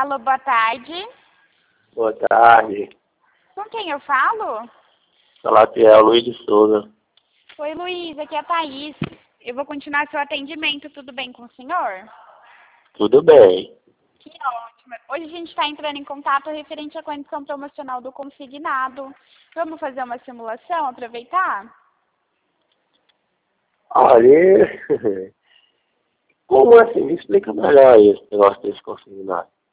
Alô, boa tarde. Boa tarde. Com quem eu falo? Fala que é o Luiz de Souza. Oi, Luiz, aqui é a Thaís. Eu vou continuar seu atendimento, tudo bem com o senhor? Tudo bem. Que ótimo. Hoje a gente está entrando em contato referente à condição promocional do consignado. Vamos fazer uma simulação, aproveitar? Olha, como assim? Me explica melhor aí esse negócio desse consignado.